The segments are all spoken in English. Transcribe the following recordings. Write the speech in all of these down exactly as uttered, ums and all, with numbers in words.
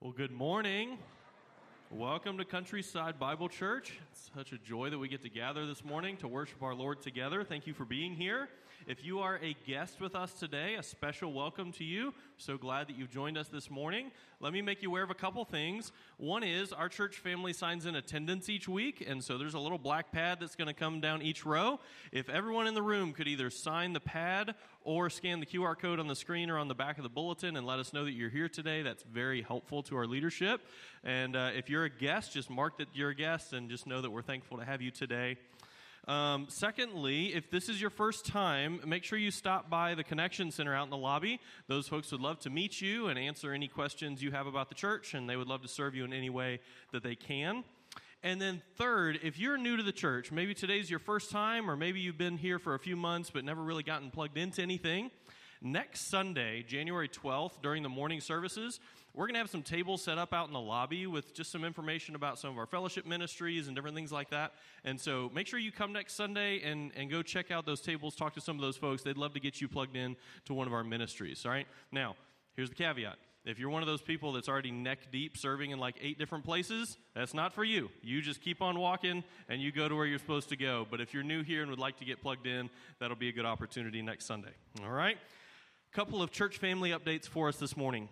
Well, good morning. Welcome to Countryside Bible Church. It's such a joy that we get to gather this morning to worship our Lord together. Thank you for being here. If you are a guest with us today, a special welcome to you. So glad that you've joined us this morning. Let me make you aware of a couple things. One is our church family signs in attendance each week, and so there's a little black pad that's going to come down each row. If everyone in the room could either sign the pad or scan the Q R code on the screen or on the back of the bulletin and let us know that you're here today, that's very helpful to our leadership. And uh, if you're a guest, just mark that you're a guest and just know that we're thankful to have you today. Um, secondly, if this is your first time, make sure you stop by the Connection Center out in the lobby. Those folks would love to meet you and answer any questions you have about the church, and they would love to serve you in any way that they can. And then third, if you're new to the church, maybe today's your first time, or maybe you've been here for a few months but never really gotten plugged into anything, next Sunday, January twelfth, during the morning services, we're going to have some tables set up out in the lobby with just some information about some of our fellowship ministries and different things like that. And so make sure you come next Sunday and, and go check out those tables, talk to some of those folks. They'd love to get you plugged in to one of our ministries, all right? Now, here's the caveat. If you're one of those people that's already neck deep serving in like eight different places, that's not for you. You just keep on walking and you go to where you're supposed to go. But if you're new here and would like to get plugged in, that'll be a good opportunity next Sunday, all right? Couple of church family updates for us this morning.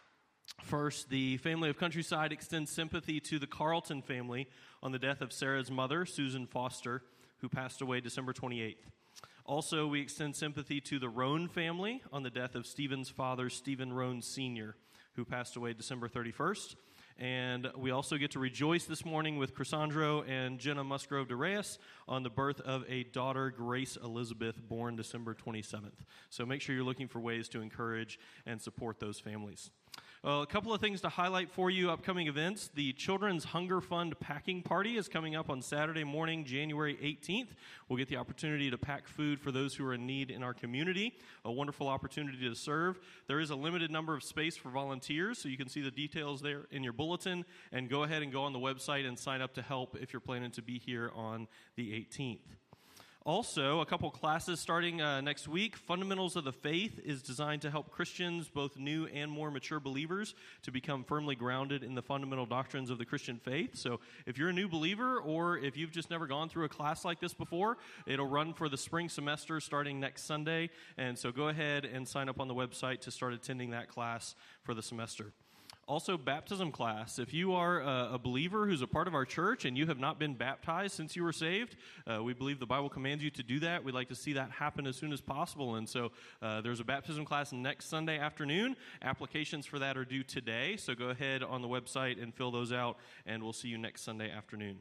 First, the family of Countryside extends sympathy to the Carlton family on the death of Sarah's mother, Susan Foster, who passed away December twenty-eighth. Also, we extend sympathy to the Roan family on the death of Stephen's father, Stephen Roan Senior, who passed away December thirty-first. And we also get to rejoice this morning with Chrysandro and Jenna Musgrove de Reyes on the birth of a daughter, Grace Elizabeth, born December twenty-seventh. So make sure you're looking for ways to encourage and support those families. Uh, a couple of things to highlight for you, upcoming events. The Children's Hunger Fund Packing Party is coming up on Saturday morning, January eighteenth. We'll get the opportunity to pack food for those who are in need in our community. A wonderful opportunity to serve. There is a limited number of space for volunteers, so you can see the details there in your bulletin. And go ahead and go on the website and sign up to help if you're planning to be here on the eighteenth. Also, a couple classes starting uh, next week. Fundamentals of the Faith is designed to help Christians, both new and more mature believers, to become firmly grounded in the fundamental doctrines of the Christian faith. So if you're a new believer or if you've just never gone through a class like this before, it'll run for the spring semester starting next Sunday. And so go ahead and sign up on the website to start attending that class for the semester. Also, baptism class. If you are a, a believer who's a part of our church and you have not been baptized since you were saved, uh, we believe the Bible commands you to do that. We'd like to see that happen as soon as possible. And so uh, there's a baptism class next Sunday afternoon. Applications for that are due today. So go ahead on the website and fill those out, and we'll see you next Sunday afternoon.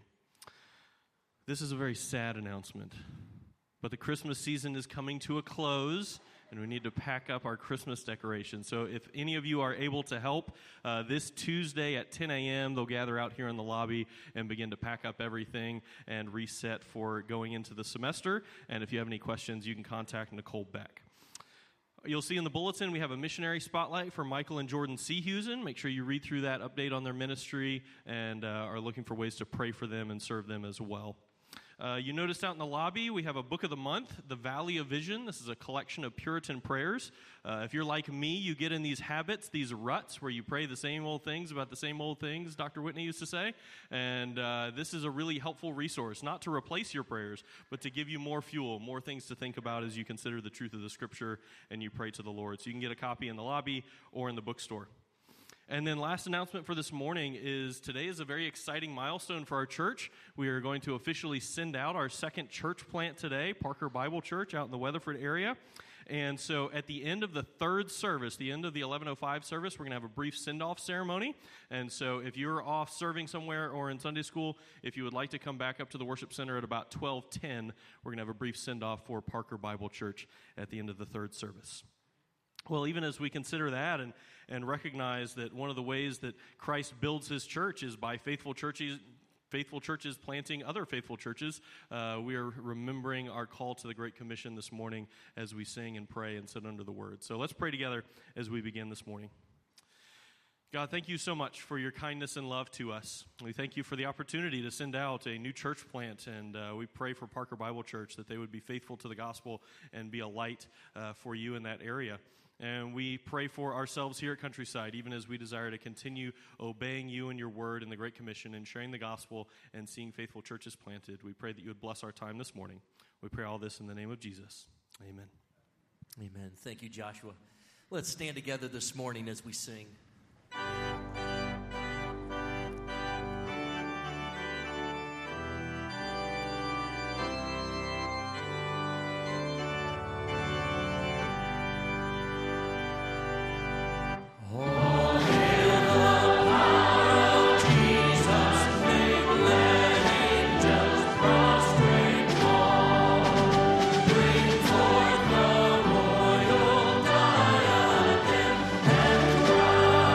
This is a very sad announcement, but the Christmas season is coming to a close, and we need to pack up our Christmas decorations. So if any of you are able to help, uh, this Tuesday at ten a.m., they'll gather out here in the lobby and begin to pack up everything and reset for going into the semester. And if you have any questions, you can contact Nicole Beck. You'll see in the bulletin we have a missionary spotlight for Michael and Jordan Seahusen. Make sure you read through that update on their ministry and uh, are looking for ways to pray for them and serve them as well. Uh, you noticed out in the lobby, we have a book of the month, The Valley of Vision. This is a collection of Puritan prayers. Uh, if you're like me, you get in these habits, these ruts, where you pray the same old things about the same old things, Doctor Whitney used to say. And uh, this is a really helpful resource, not to replace your prayers, but to give you more fuel, more things to think about as you consider the truth of the Scripture and you pray to the Lord. So you can get a copy in the lobby or in the bookstore. And then last announcement for this morning is today is a very exciting milestone for our church. We are going to officially send out our second church plant today, Parker Bible Church out in the Weatherford area. And so at the end of the third service, the end of the eleven oh five service, we're going to have a brief send-off ceremony. And so if you're off serving somewhere or in Sunday school, if you would like to come back up to the worship center at about twelve ten, we're going to have a brief send-off for Parker Bible Church at the end of the third service. Well, even as we consider that and, and recognize that one of the ways that Christ builds his church is by faithful churches, faithful churches planting other faithful churches, uh, we are remembering our call to the Great Commission this morning as we sing and pray and sit under the Word. So let's pray together as we begin this morning. God, thank you so much for your kindness and love to us. We thank you for the opportunity to send out a new church plant, and uh, we pray for Parker Bible Church that they would be faithful to the gospel and be a light uh, for you in that area. And we pray for ourselves here at Countryside, even as we desire to continue obeying you and your word and the Great Commission and sharing the gospel and seeing faithful churches planted. We pray that you would bless our time this morning. We pray all this in the name of Jesus. Amen. Amen. Thank you, Joshua. Let's stand together this morning as we sing. Bring forth the royal diadem and crown.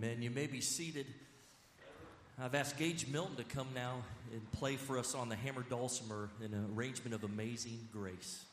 Amen. You may be seated. I've asked Gage Milton to come now and play for us on the hammered dulcimer in an arrangement of Amazing Grace.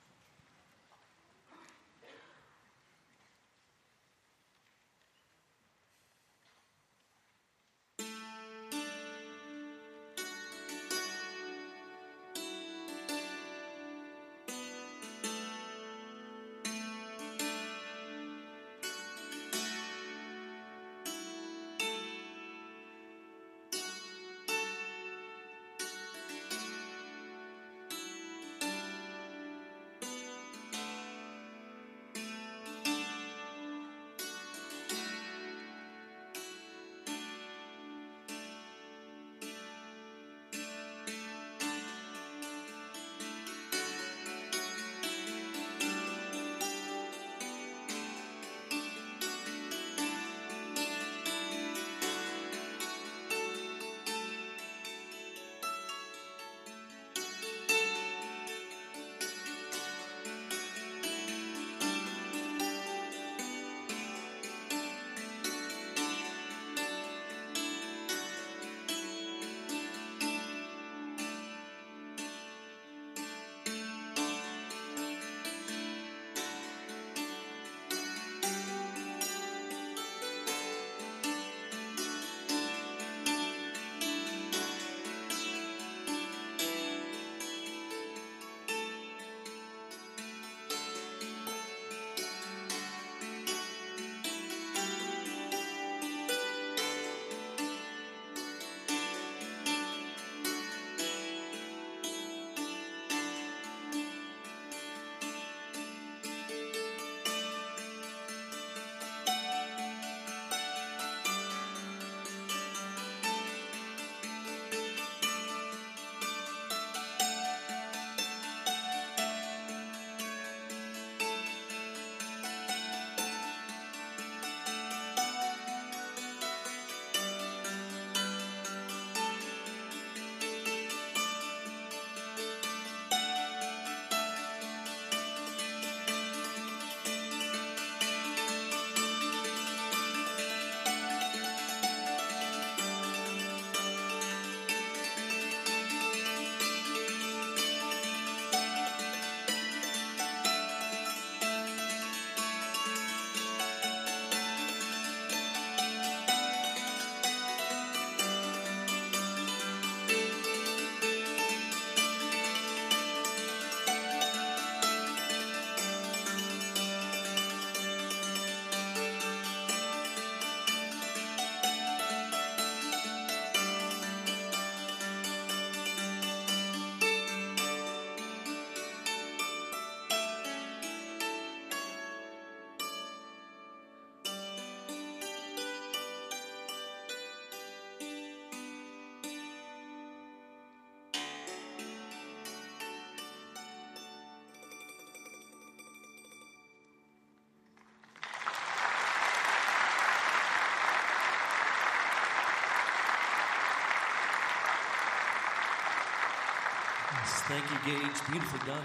Thank you, Gage. Beautifully done.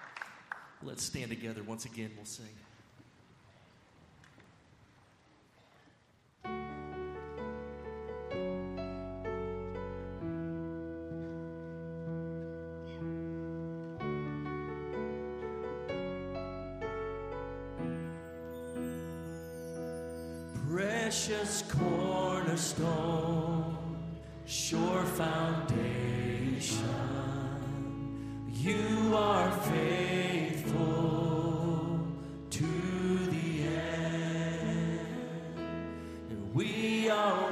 Let's stand together once again. We'll sing. Precious cornerstone, sure foundation, you are faithful to the end, and we are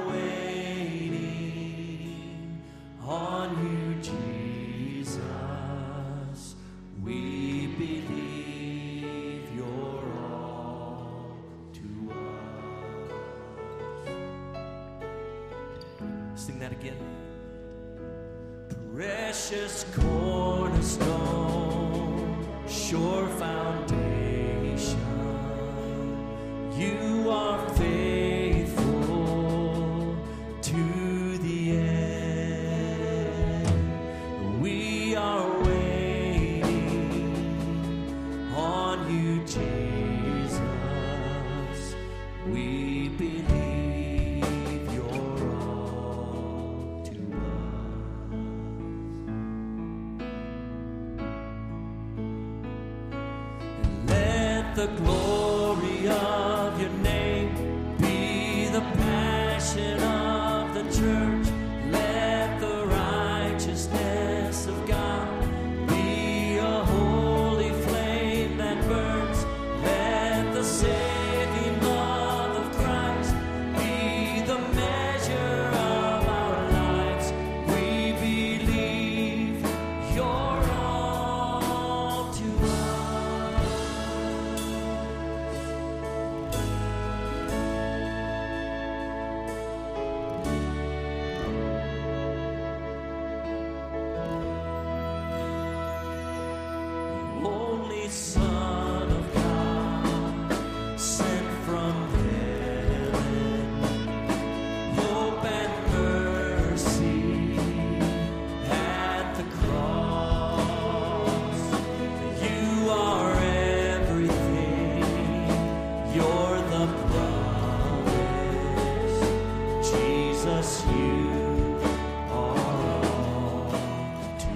waiting on you, Jesus. We believe you're all to us. Sing that again. Precious cornerstone, sure foundation, you are faithful to the end. We are waiting on you, Jesus. We believe the glory of your name be the passion of the church. Let the righteousness of God be a holy flame that burns. Let the saving love of Christ be the measure of our lives. We believe you're all to only Son of God, sent from heaven, hope and mercy at the cross. You are everything, you're the promise. Jesus, you are all to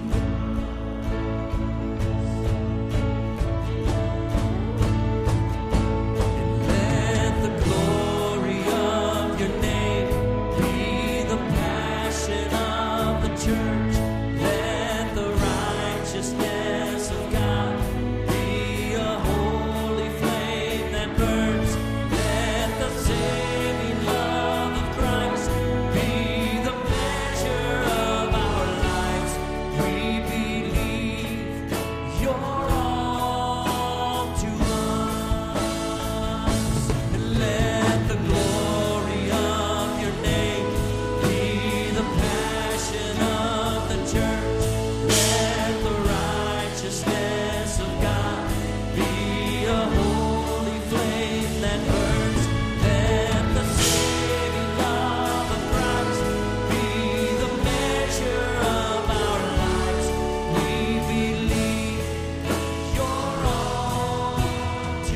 let the glory of your name be the passion of the church. Let the righteousness of God be a holy flame that burns. Let the saving love of Christ be the measure of our lives. We believe you're all to us. Let the glory of your name be the passion of the church. Let the righteousness of God be a holy flame that burns. Let the saving love of Christ be the measure of our lives. We believe you're all to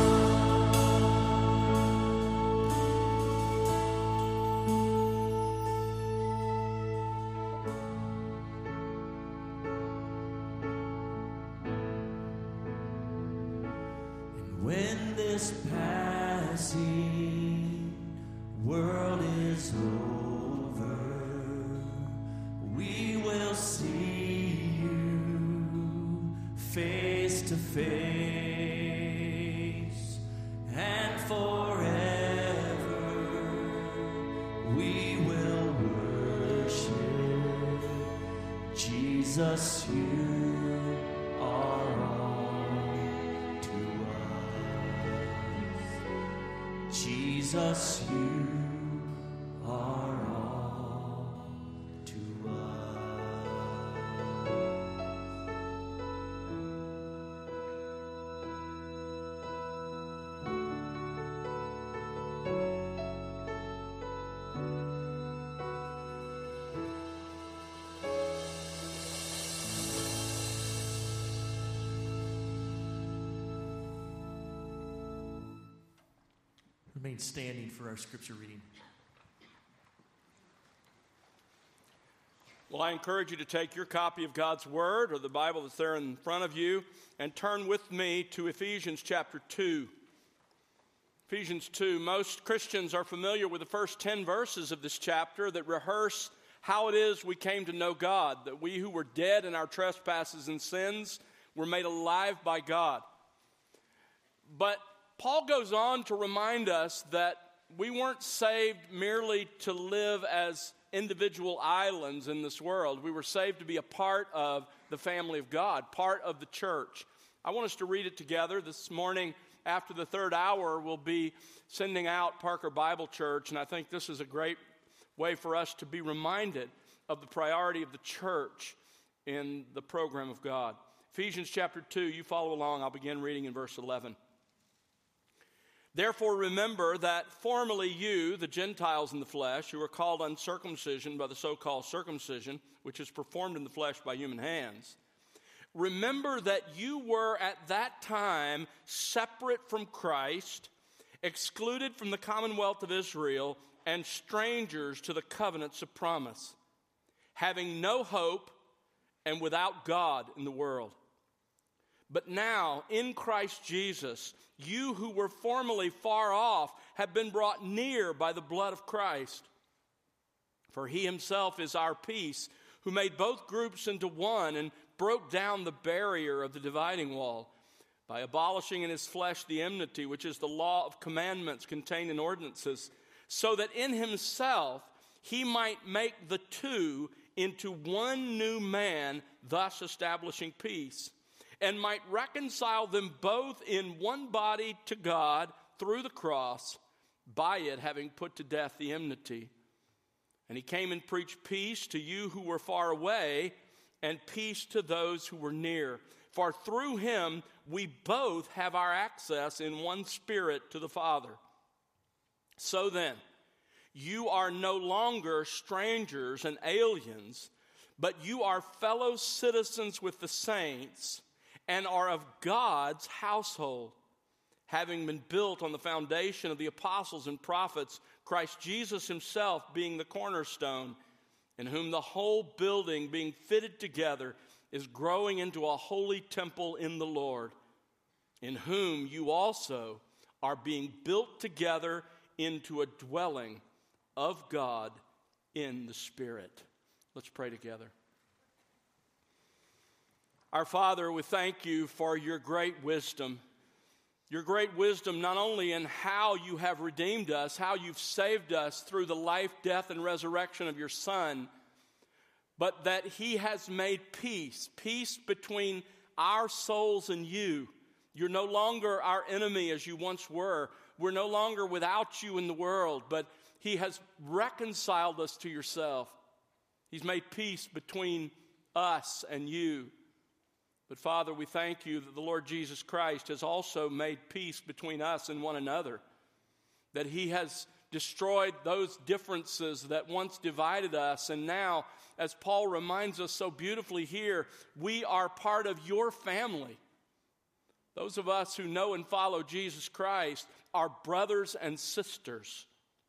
And when this passing world is over, we will see you face to face, and forever we will worship Jesus. You are all to us. Jesus, you are all to Remain standing for our scripture reading. Well, I encourage you to take your copy of God's Word or the Bible that's there in front of you and turn with me to Ephesians chapter two. Ephesians two. Most Christians are familiar with the first ten verses of this chapter that rehearse how it is we came to know God, that we who were dead in our trespasses and sins were made alive by God. But Paul goes on to remind us that we weren't saved merely to live as individual islands in this world. We were saved to be a part of the family of God, part of the church. I want us to read it together. This morning, after the third hour, we'll be sending out Parker Bible Church, and I think this is a great way for us to be reminded of the priority of the church in the program of God. Ephesians chapter two, you follow along. I'll begin reading in verse eleven. Therefore remember that formerly you, the Gentiles in the flesh, who are called uncircumcision by the so-called circumcision, which is performed in the flesh by human hands, remember that you were at that time separate from Christ, excluded from the commonwealth of Israel, and strangers to the covenants of promise, having no hope and without God in the world. But now, in Christ Jesus, you who were formerly far off have been brought near by the blood of Christ. For he himself is our peace, who made both groups into one and broke down the barrier of the dividing wall by abolishing in his flesh the enmity, which is the law of commandments contained in ordinances, so that in himself he might make the two into one new man, thus establishing peace, and might reconcile them both in one body to God through the cross, by it having put to death the enmity. And he came and preached peace to you who were far away, and peace to those who were near. For through him we both have our access in one Spirit to the Father. So then, you are no longer strangers and aliens, but you are fellow citizens with the saints and are of God's household, having been built on the foundation of the apostles and prophets, Christ Jesus himself being the cornerstone, in whom the whole building being fitted together is growing into a holy temple in the Lord, in whom you also are being built together into a dwelling of God in the Spirit. Let's pray together. Our Father, we thank you for your great wisdom. Your great wisdom not only in how you have redeemed us, how you've saved us through the life, death, and resurrection of your Son, but that he has made peace, peace between our souls and you. You're no longer our enemy as you once were. We're no longer without you in the world, but he has reconciled us to yourself. He's made peace between us and you. But Father, we thank you that the Lord Jesus Christ has also made peace between us and one another, that he has destroyed those differences that once divided us, and now, as Paul reminds us so beautifully here, we are part of your family. Those of us who know and follow Jesus Christ are brothers and sisters.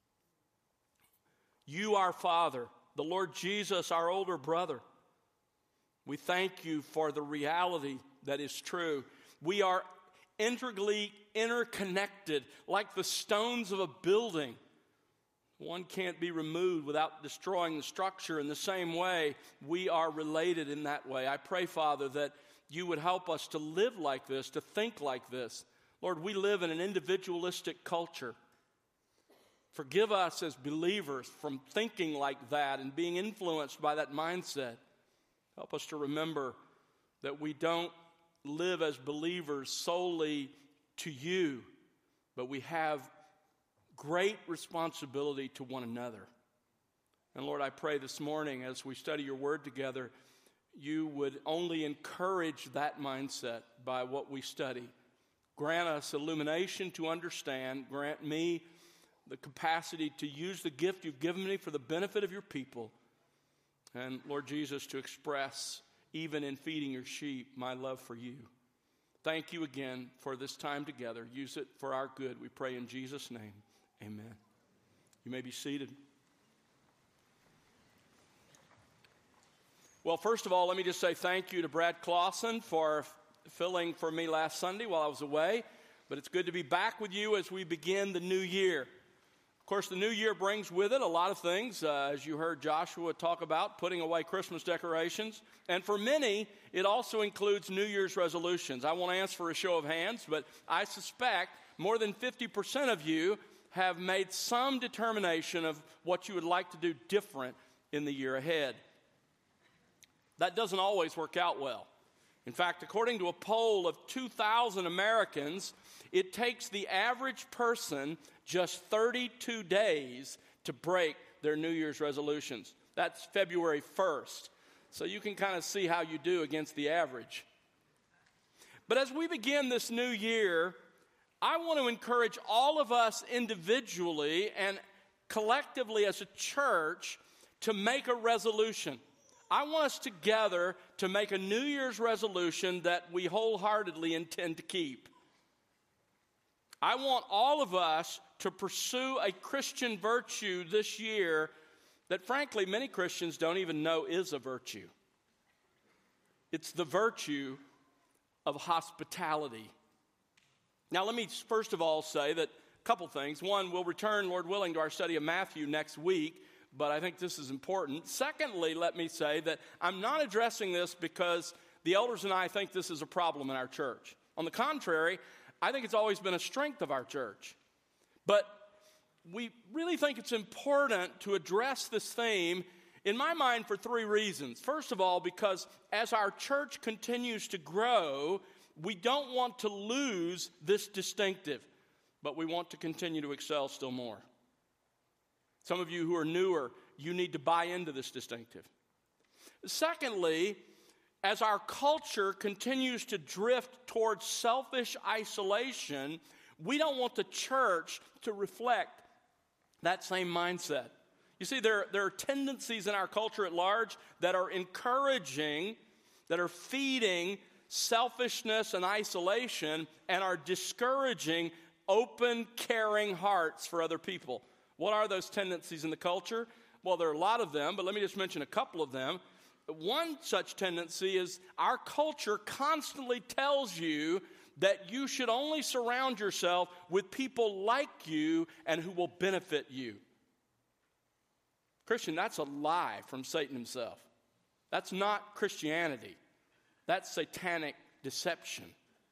You, our Father, the Lord Jesus, our older brother. We thank you for the reality that is true. We are integrally interconnected like the stones of a building. One can't be removed without destroying the structure. In the same way, we are related in that way. I pray, Father, that you would help us to live like this, to think like this. Lord, we live in an individualistic culture. Forgive us as believers from thinking like that and being influenced by that mindset. Help us to remember that we don't live as believers solely to you, but we have great responsibility to one another. And Lord, I pray this morning as we study your word together, you would only encourage that mindset by what we study. Grant us illumination to understand. Grant me the capacity to use the gift you've given me for the benefit of your people. And Lord Jesus, to express, even in feeding your sheep, my love for you. Thank you again for this time together. Use it for our good, we pray in Jesus' name. Amen. You may be seated. Well, first of all, let me just say thank you to Brad Clausen for f- filling for me last Sunday while I was away. But it's good to be back with you as we begin the new year. Of course, the new year brings with it a lot of things, uh, as you heard Joshua talk about, putting away Christmas decorations. And for many, it also includes New Year's resolutions. I won't ask for a show of hands, but I suspect more than fifty percent of you have made some determination of what you would like to do different in the year ahead. That doesn't always work out well. In fact, according to a poll of two thousand Americans, it takes the average person just thirty-two days to break their New Year's resolutions. That's February first. So you can kind of see how you do against the average. But as we begin this new year, I want to encourage all of us individually and collectively as a church to make a resolution. I want us together to make a New Year's resolution that we wholeheartedly intend to keep. I want all of us to pursue a Christian virtue this year that, frankly, many Christians don't even know is a virtue. It's the virtue of hospitality. Now, let me first of all say that a couple things. One, we'll return, Lord willing, to our study of Matthew next week, but I think this is important. Secondly, let me say that I'm not addressing this because the elders and I think this is a problem in our church. On the contrary, I think it's always been a strength of our church. But we really think it's important to address this theme, in my mind, for three reasons. First of all, because as our church continues to grow, we don't want to lose this distinctive, but we want to continue to excel still more. Some of you who are newer, you need to buy into this distinctive. Secondly, as our culture continues to drift towards selfish isolation, we don't want the church to reflect that same mindset. You see, there, there are tendencies in our culture at large that are encouraging, that are feeding selfishness and isolation, and are discouraging open, caring hearts for other people. What are those tendencies in the culture? Well, there are a lot of them, but let me just mention a couple of them. One such tendency is our culture constantly tells you that you should only surround yourself with people like you and who will benefit you. Christian, that's a lie from Satan himself. That's not Christianity. That's satanic deception.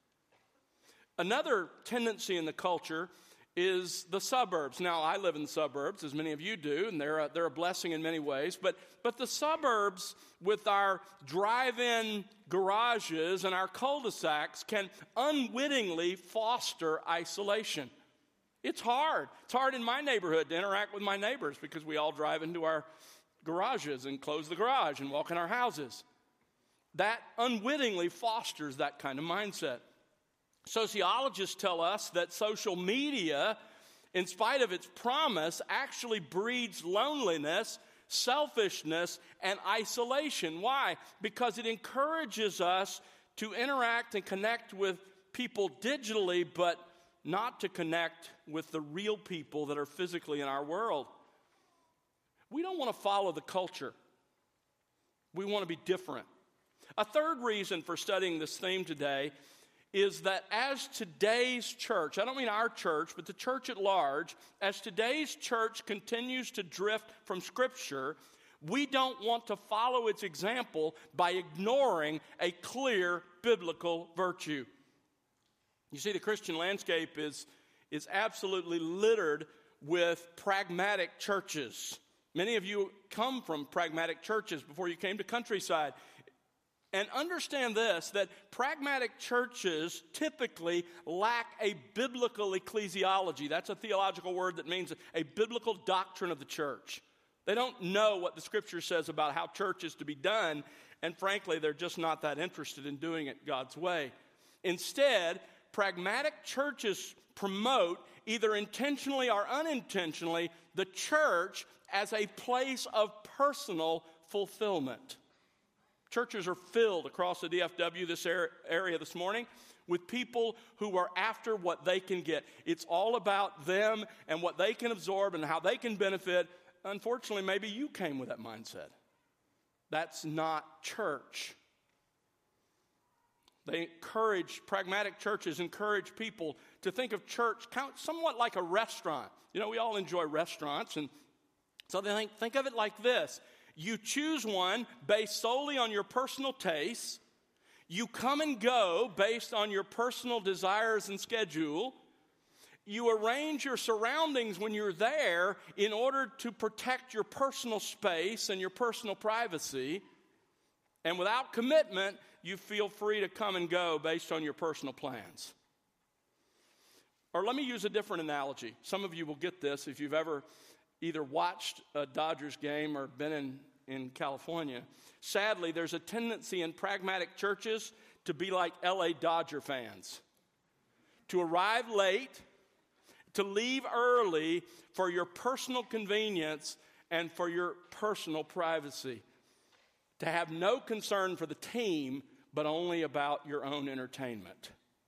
Another tendency in the culture is the suburbs. Now, I live in the suburbs, as many of you do, and they're a, they're a blessing in many ways. But, but the suburbs, with our drive-in garages and our cul-de-sacs, can unwittingly foster isolation. It's hard. It's hard in my neighborhood to interact with my neighbors because we all drive into our garages and close the garage and walk in our houses. That unwittingly fosters that kind of mindset. Sociologists tell us that social media, in spite of its promise, actually breeds loneliness, selfishness, and isolation. Why? Because it encourages us to interact and connect with people digitally, but not to connect with the real people that are physically in our world. We don't want to follow the culture. We want to be different. A third reason for studying this theme today is that as today's church, I don't mean our church, but the church at large, as today's church continues to drift from Scripture, we don't want to follow its example by ignoring a clear biblical virtue. You see, the Christian landscape is, is absolutely littered with pragmatic churches. Many of you come from pragmatic churches before you came to Countryside. And understand this, that pragmatic churches typically lack a biblical ecclesiology. That's a theological word that means a biblical doctrine of the church. They don't know what the Scripture says about how church is to be done, and frankly, they're just not that interested in doing it God's way. Instead, pragmatic churches promote, either intentionally or unintentionally, the church as a place of personal fulfillment. Churches are filled across the D F W, this area this morning, with people who are after what they can get. It's all about them and what they can absorb and how they can benefit. Unfortunately, maybe you came with that mindset. That's not church. They encourage, pragmatic churches encourage people to think of church somewhat like a restaurant. You know, we all enjoy restaurants, and so they think, think of it like this. You choose one based solely on your personal tastes. You come and go based on your personal desires and schedule. You arrange your surroundings when you're there in order to protect your personal space and your personal privacy. And without commitment, you feel free to come and go based on your personal plans. Or let me use a different analogy. Some of you will get this if you've ever either watched a Dodgers game or been in, in California. Sadly, there's a tendency in pragmatic churches to be like L A Dodger fans. To arrive late, to leave early for your personal convenience and for your personal privacy. To have no concern for the team, but only about your own entertainment.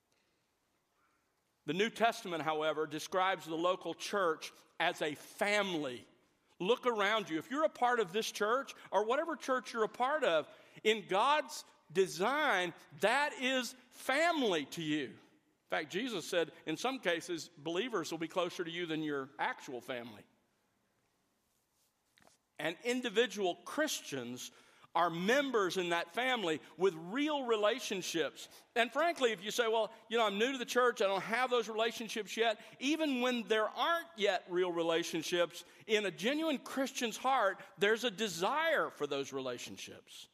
The New Testament, however, describes the local church as a family. Look around you. If you're a part of this church or whatever church you're a part of, in God's design, that is family to you. In fact, Jesus said in some cases, believers will be closer to you than your actual family. And individual Christians are members in that family with real relationships. And frankly, if you say, well, you know, I'm new to the church, I don't have those relationships yet, even when there aren't yet real relationships, in a genuine Christian's heart, there's a desire for those relationships.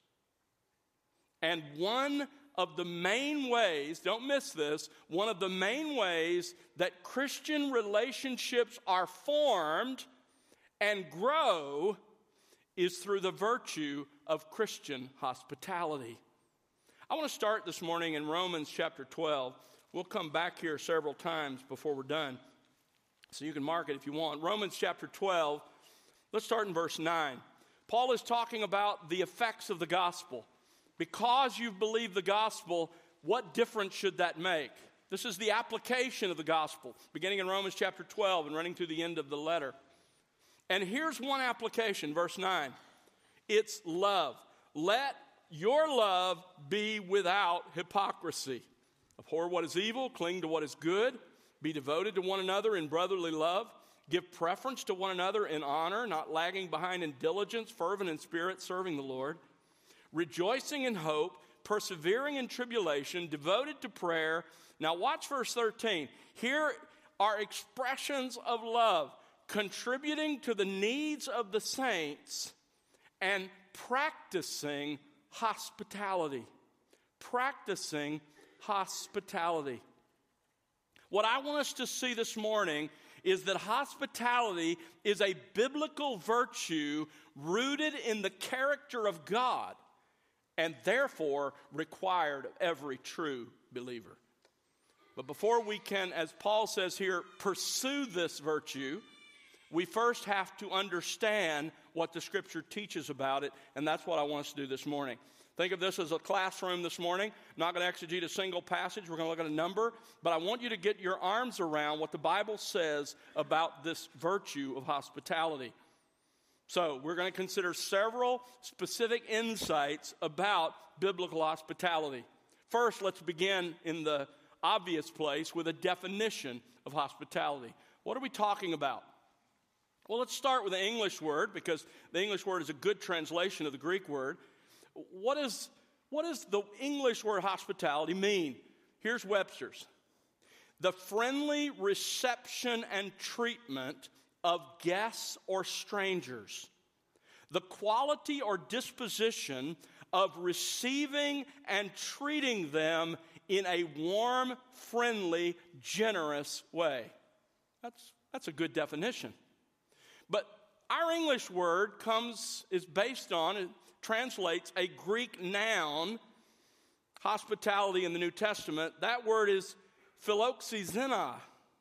And one of the main ways, don't miss this, one of the main ways that Christian relationships are formed and grow is through the virtue of Christian hospitality. I want to start this morning in Romans chapter twelve. We'll come back here several times before we're done, so you can mark it if you want. Romans chapter twelve, let's start in verse nine. Paul is talking about the effects of the gospel. Because you've believed the gospel, what difference should that make? This is the application of the gospel, beginning in Romans chapter twelve and running through the end of the letter. And here's one application, verse nine. It's love. Let your love be without hypocrisy. Abhor what is evil, cling to what is good, be devoted to one another in brotherly love, give preference to one another in honor, not lagging behind in diligence, fervent in spirit, serving the Lord, rejoicing in hope, persevering in tribulation, devoted to prayer. Now watch verse thirteen. Here are expressions of love, contributing to the needs of the saints and practicing hospitality. Practicing hospitality. What I want us to see this morning is that hospitality is a biblical virtue rooted in the character of God and therefore required of every true believer. But before we can, as Paul says here, pursue this virtue, we first have to understand what the Scripture teaches about it, and that's what I want us to do this morning. Think of this as a classroom this morning. I'm not going to exegete a single passage. We're going to look at a number, but I want you to get your arms around what the Bible says about this virtue of hospitality. So we're going to consider several specific insights about biblical hospitality. First, let's begin in the obvious place with a definition of hospitality. What are we talking about? Well, let's start with the English word, because the English word is a good translation of the Greek word. What is, what does the English word hospitality mean? Here's Webster's. The friendly reception and treatment of guests or strangers. The quality or disposition of receiving and treating them in a warm, friendly, generous way. That's, that's a good definition. But our English word comes, is based on, it translates a Greek noun, hospitality in the New Testament. That word is philoxenia.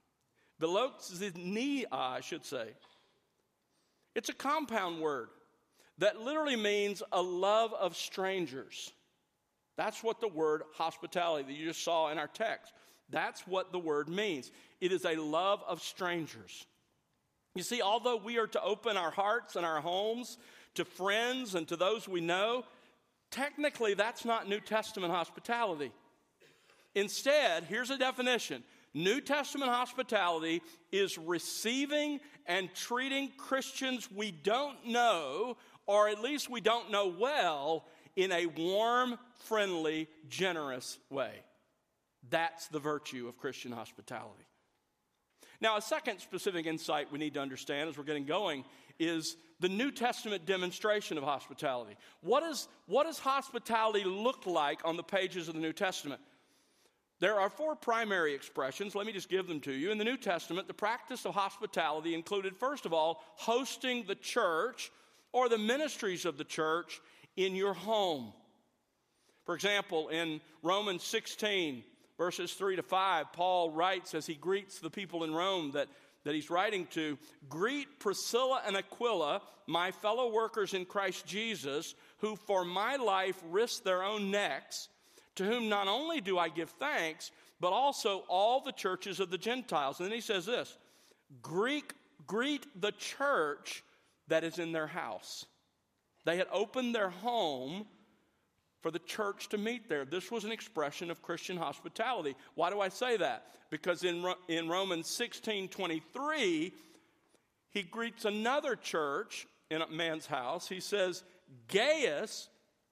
Philoxenia, I should say. It's a compound word that literally means a love of strangers. That's what the word hospitality that you just saw in our text, that's what the word means. It is a love of strangers. You see, although we are to open our hearts and our homes to friends and to those we know, technically that's not New Testament hospitality. Instead, here's a definition. New Testament hospitality is receiving and treating Christians we don't know, or at least we don't know well, in a warm, friendly, generous way. That's the virtue of Christian hospitality. Now, a second specific insight we need to understand as we're getting going is the New Testament demonstration of hospitality. What, is, what does hospitality look like on the pages of the New Testament? There are four primary expressions. Let me just give them to you. In the New Testament, the practice of hospitality included, first of all, hosting the church or the ministries of the church in your home. For example, in Romans sixteen, verses three to five, Paul writes as he greets the people in Rome that, that he's writing to, "Greet Priscilla and Aquila, my fellow workers in Christ Jesus, who for my life risked their own necks, to whom not only do I give thanks, but also all the churches of the Gentiles." And then he says this, Greek, greet the church that is in their house. They had opened their home for the church to meet there. This was an expression of Christian hospitality. Why do I say that? Because in, in Romans sixteen twenty-three, he greets another church in a man's house. He says, Gaius,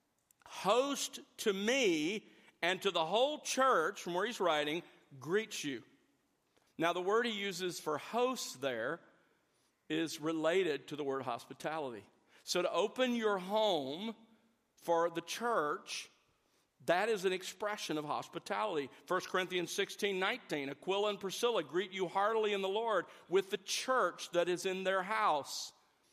host to me and to the whole church, from where he's writing, greets you. Now, the word he uses for host there is related to the word hospitality. So to open your home for the church, that is an expression of hospitality. First Corinthians sixteen nineteen, Aquila and Priscilla greet you heartily in the Lord with the church that is in their house.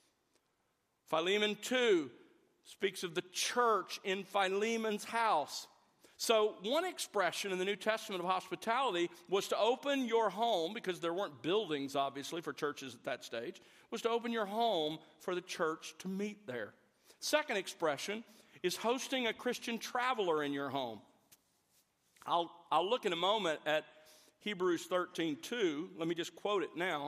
Philemon two speaks of the church in Philemon's house. So one expression in the New Testament of hospitality was to open your home, because there weren't buildings, obviously, for churches at that stage, was to open your home for the church to meet there. Second expression is hosting a Christian traveler in your home. I'll, I'll look in a moment at Hebrews thirteen two. Let me just quote it now.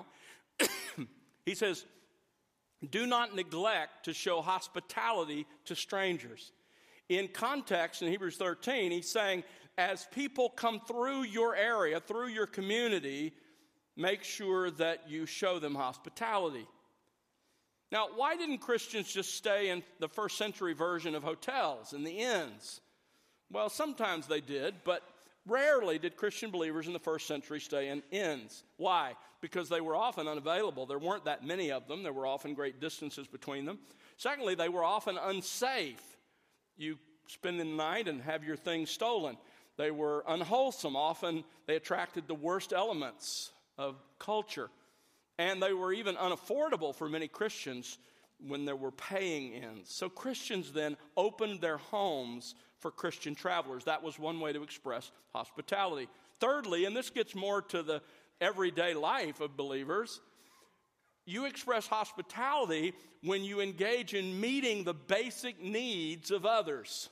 He says, do not neglect to show hospitality to strangers. In context, in Hebrews thirteen, he's saying, as people come through your area, through your community, make sure that you show them hospitality. Now, why didn't Christians just stay in the first century version of hotels and the inns? Well, sometimes they did, but rarely did Christian believers in the first century stay in inns. Why? Because they were often unavailable. There weren't that many of them. There were often great distances between them. Secondly, they were often unsafe. You spend the night and have your things stolen. They were unwholesome. Often they attracted the worst elements of culture. And they were even unaffordable for many Christians when there were paying inns. So Christians then opened their homes for Christian travelers. That was one way to express hospitality. Thirdly, and this gets more to the everyday life of believers, you express hospitality when you engage in meeting the basic needs of others.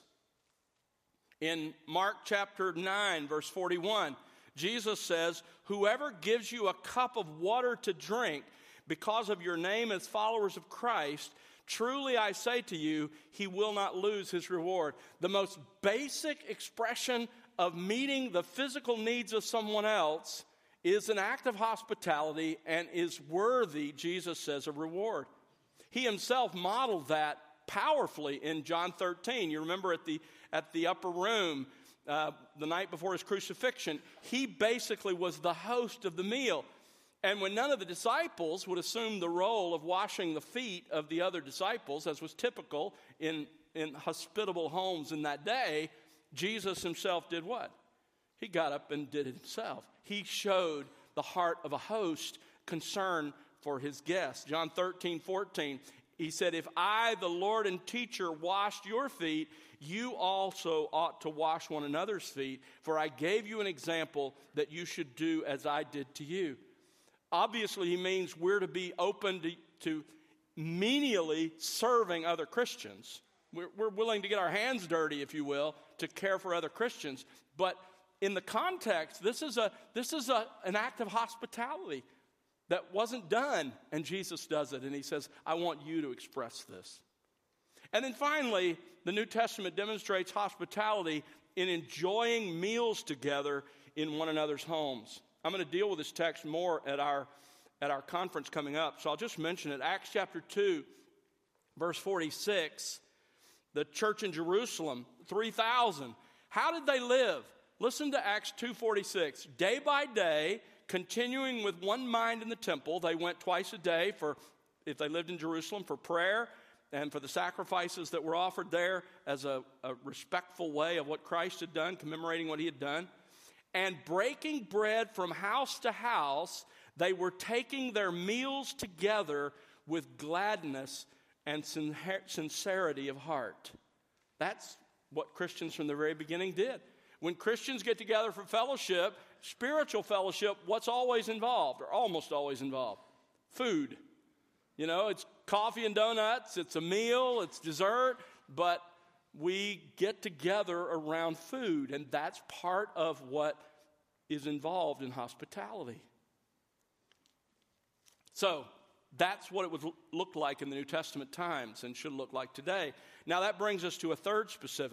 In Mark chapter nine, verse forty-one, Jesus says, whoever gives you a cup of water to drink because of your name as followers of Christ, truly I say to you, he will not lose his reward. The most basic expression of meeting the physical needs of someone else is an act of hospitality and is worthy, Jesus says, of reward. He himself modeled that powerfully in John thirteen. You remember at the, at the upper room, uh, the night before his crucifixion, he basically was the host of the meal. And when none of the disciples would assume the role of washing the feet of the other disciples, as was typical in, in hospitable homes in that day, Jesus himself did what? He got up and did it himself. He showed the heart of a host, concern for his guests. John thirteen fourteen, he said, if I, the Lord and teacher, washed your feet, you also ought to wash one another's feet, for I gave you an example that you should do as I did to you. Obviously, he means we're to be open to, to menially serving other Christians. We're, we're willing to get our hands dirty, if you will, to care for other Christians. But in the context, this is a this is a, an act of hospitality that wasn't done, and Jesus does it, and he says, I want you to express this. And then finally, the New Testament demonstrates hospitality in enjoying meals together in one another's homes. I'm going to deal with this text more at our, at our conference coming up, so I'll just mention it. Acts chapter two, verse forty-six, the church in Jerusalem, three thousand. How did they live? Listen to Acts two forty-six. Day by day, continuing with one mind in the temple, they went twice a day for, if they lived in Jerusalem, for prayer and for the sacrifices that were offered there as a, a respectful way of what Christ had done, commemorating what he had done. And breaking bread from house to house, they were taking their meals together with gladness and sincerity of heart. That's what Christians from the very beginning did. When Christians get together for fellowship, spiritual fellowship, what's always involved, or almost always involved? Food. You know, it's coffee and donuts, it's a meal, it's dessert, but we get together around food, and that's part of what is involved in hospitality. So, that's what it would look like in the New Testament times and should look like today. Now, that brings us to a third specific,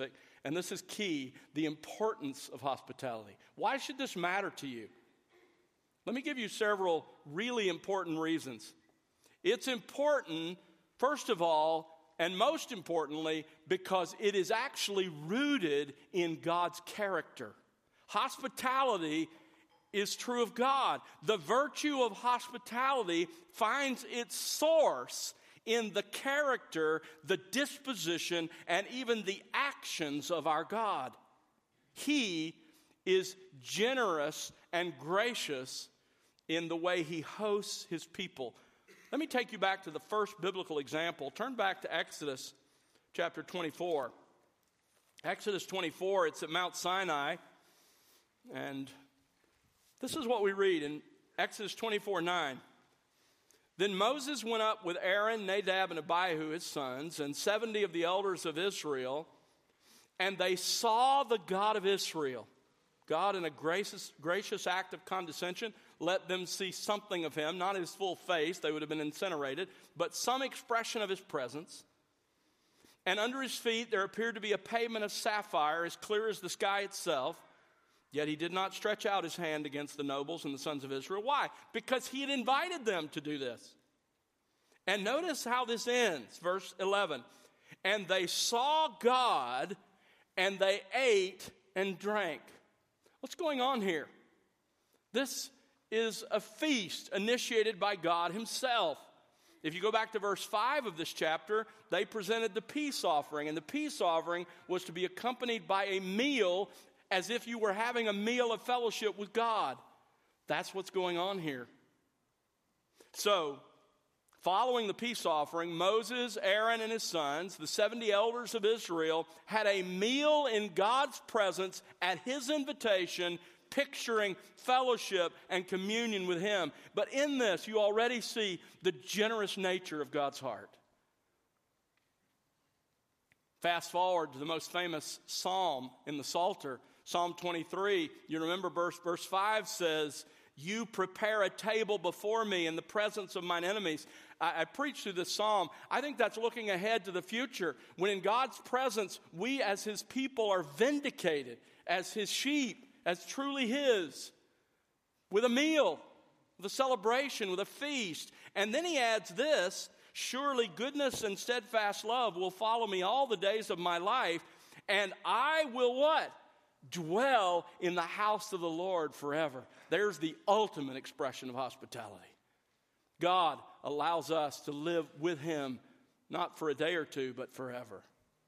And this is key, the importance of hospitality. Why should this matter to you? Let me give you several really important reasons. It's important, first of all, and most importantly, because it is actually rooted in God's character. Hospitality is true of God. The virtue of hospitality finds its source in the character, the disposition, and even the actions of our God. He is generous and gracious in the way he hosts his people. Let me take you back to the first biblical example. Turn back to Exodus chapter twenty-four. Exodus twenty-four, it's at Mount Sinai. And this is what we read in Exodus twenty-four nine. Then Moses went up with Aaron, Nadab, and Abihu, his sons, and seventy of the elders of Israel, and they saw the God of Israel. God, in a gracious, gracious act of condescension, let them see something of him, not his full face, they would have been incinerated, but some expression of his presence. And under his feet there appeared to be a pavement of sapphire, as clear as the sky itself. Yet he did not stretch out his hand against the nobles and the sons of Israel. Why? Because he had invited them to do this. And notice how this ends, verse eleven. And they saw God, and they ate and drank. What's going on here? This is a feast initiated by God himself. If you go back to verse five of this chapter, they presented the peace offering, and the peace offering was to be accompanied by a meal, as if you were having a meal of fellowship with God. That's what's going on here. So, following the peace offering, Moses, Aaron, and his sons, the seventy elders of Israel, had a meal in God's presence at his invitation, picturing fellowship and communion with him. But in this, you already see the generous nature of God's heart. Fast forward to the most famous psalm in the Psalter, Psalm twenty-three. You remember verse, verse five says, you prepare a table before me in the presence of mine enemies. I, I preached through this psalm. I think that's looking ahead to the future, when in God's presence, we as his people are vindicated as his sheep, as truly his, with a meal, with a celebration, with a feast. And then he adds this, surely goodness and steadfast love will follow me all the days of my life, and I will what? Dwell in the house of the Lord forever. There's the ultimate expression of hospitality. God allows us to live with him, not for a day or two, but forever.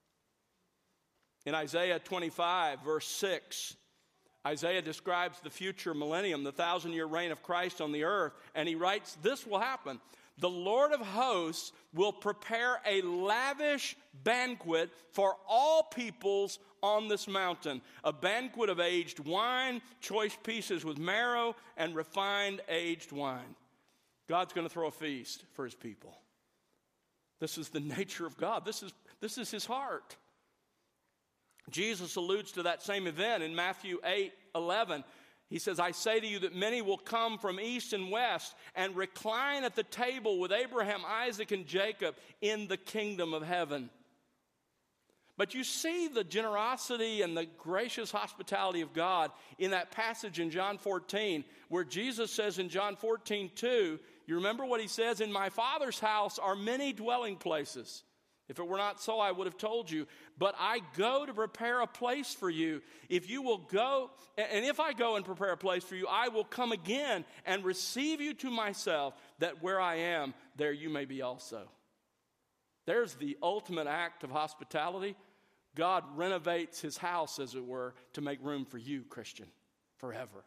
In Isaiah twenty-five, verse six, Isaiah describes the future millennium, the thousand-year reign of Christ on the earth, and he writes, this will happen. The Lord of hosts will prepare a lavish banquet for all peoples on this mountain, a banquet of aged wine, choice pieces with marrow, and refined aged wine. God's going to throw a feast for his people. This is the nature of God. This is, this is his heart. Jesus alludes to that same event in Matthew eight eleven. He says, I say to you that many will come from east and west and recline at the table with Abraham, Isaac, and Jacob in the kingdom of heaven. But you see the generosity and the gracious hospitality of God in that passage in John fourteen, where Jesus says in John fourteen two, you remember what he says? In my Father's house are many dwelling places. If it were not so, I would have told you. But I go to prepare a place for you. If you will go, and if I go and prepare a place for you, I will come again and receive you to myself, that where I am, there you may be also. There's the ultimate act of hospitality. God renovates his house, as it were, to make room for you, Christian, forever.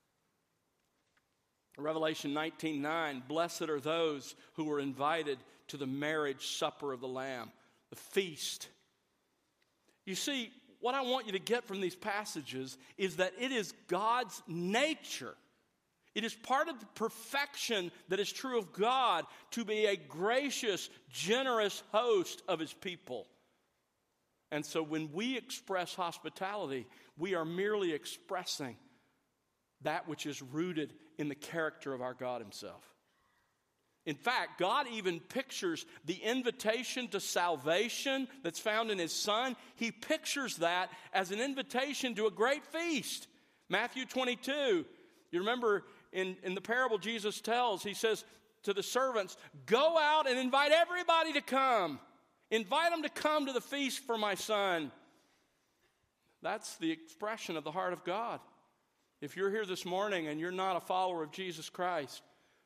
Revelation nineteen nine, blessed are those who are invited to the marriage supper of the Lamb, the feast. You see, what I want you to get from these passages is that it is God's nature. It is part of the perfection that is true of God to be a gracious, generous host of his people. And so when we express hospitality, we are merely expressing that which is rooted in the character of our God himself. In fact, God even pictures the invitation to salvation that's found in his Son. He pictures that as an invitation to a great feast. Matthew twenty-two, you remember in, in the parable Jesus tells, he says to the servants, go out and invite everybody to come. Invite them to come to the feast for my Son. That's the expression of the heart of God. If you're here this morning and you're not a follower of Jesus Christ,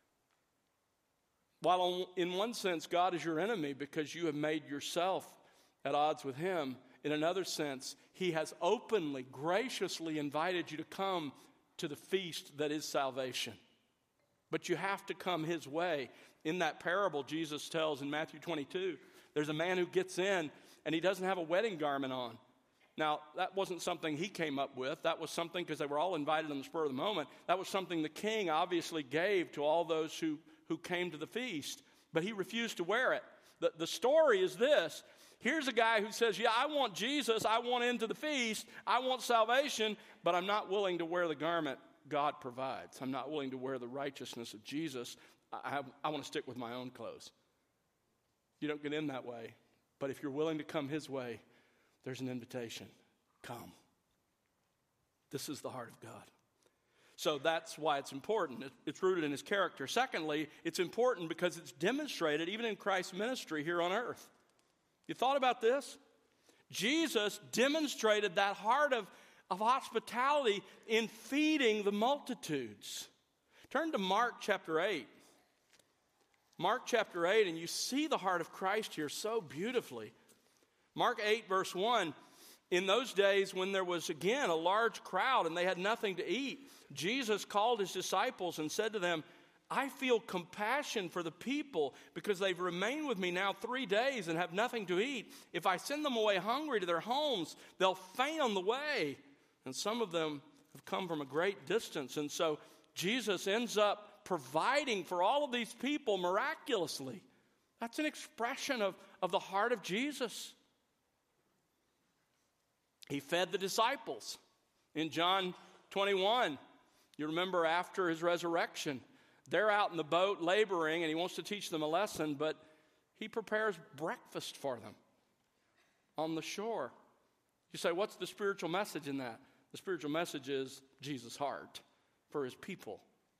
while in one sense God is your enemy because you have made yourself at odds with him, in another sense, he has openly, graciously invited you to come to the feast that is salvation. But you have to come his way. In that parable Jesus tells in Matthew twenty-two, there's a man who gets in and he doesn't have a wedding garment on. Now, that wasn't something he came up with. That was something, because they were all invited on the spur of the moment, that was something the king obviously gave to all those who, who came to the feast. But he refused to wear it. The, the story is this. Here's a guy who says, yeah, I want Jesus. I want into the feast. I want salvation, but I'm not willing to wear the garment God provides. I'm not willing to wear the righteousness of Jesus. I, have, I want to stick with my own clothes. You don't get in that way. But if you're willing to come his way, there's an invitation. Come. This is the heart of God. So that's why it's important. It's rooted in his character. Secondly, it's important because it's demonstrated even in Christ's ministry here on earth. You thought about this? Jesus demonstrated that heart of, of hospitality in feeding the multitudes. Turn to Mark chapter eight. Mark chapter eight, and you see the heart of Christ here so beautifully. Mark eight, verse one, in those days when there was again a large crowd and they had nothing to eat, Jesus called his disciples and said to them, I feel compassion for the people because they've remained with me now three days and have nothing to eat. If I send them away hungry to their homes, they'll faint on the way. And some of them have come from a great distance. And so Jesus ends up providing for all of these people miraculously. That's an expression of, of the heart of Jesus. He fed the disciples. In John twenty-one, you remember after his resurrection, they're out in the boat laboring and he wants to teach them a lesson, but he prepares breakfast for them on the shore. You say, what's the spiritual message in that? The spiritual message is Jesus' heart for his people.